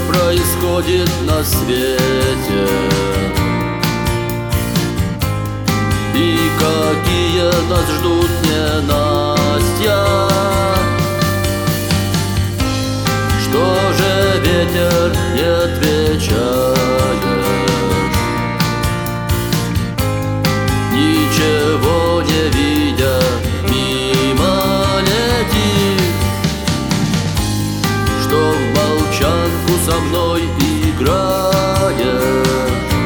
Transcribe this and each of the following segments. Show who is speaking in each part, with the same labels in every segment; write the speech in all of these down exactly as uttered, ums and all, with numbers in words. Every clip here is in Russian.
Speaker 1: происходит на свете, и какие нас ждут ненастья. Что же, ветер, не отвечаешь? Ничего не видя, мимо летит. Что в молчанку со мной играешь,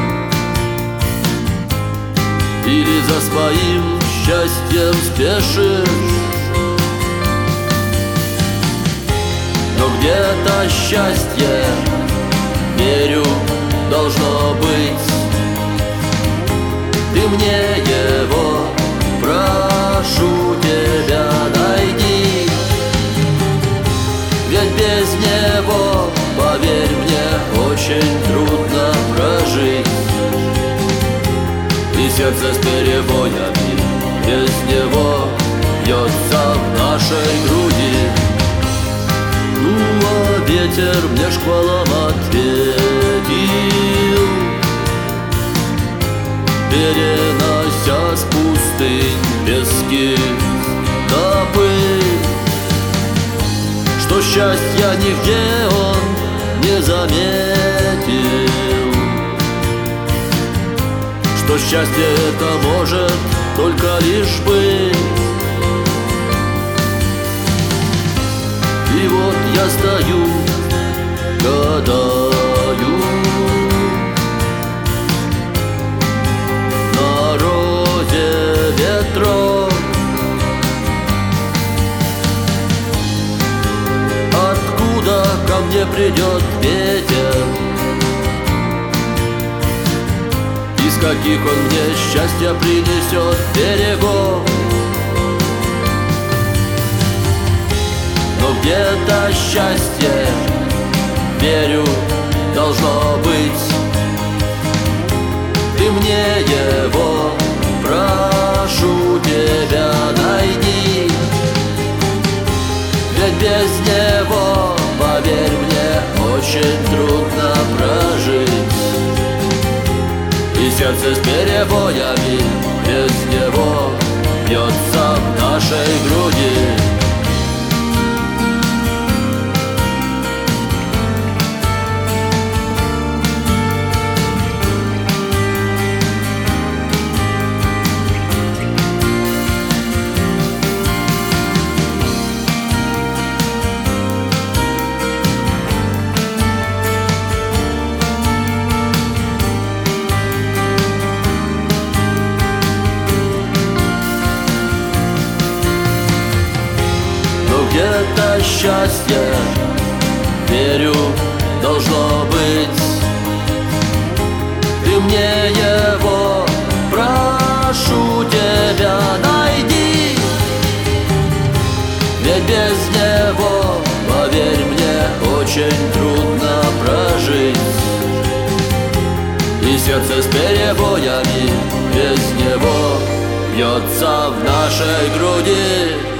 Speaker 1: или за своим счастьем спешишь? Но где-то счастье, верю, должно быть. Ты мне его, прошу тебя, найди. Ведь без него, поверь мне, очень трудно прожить. И сердце с перебоями без него бьется в нашей груди. Ну, а ветер мне шквалом ответил, перенося с пустынь пески да пыль. Что счастья нигде он не заметил, что счастье это может только лишь быть. И вот я стою, гадаю на розе ветров. Откуда ко мне придет ветер? Из каких он мне счастья принесет берегов? Но где-то счастье, верю, должно быть. Ты мне его, прошу тебя, найди. Ведь без него, поверь мне, очень трудно прожить. И сердце с перебоями без него бьется в нашей груди. Где-то счастье, верю, должно быть. Ты мне его, прошу тебя, найди. Ведь без него, поверь мне, очень трудно прожить. И сердце с перебоями без него бьется в нашей груди.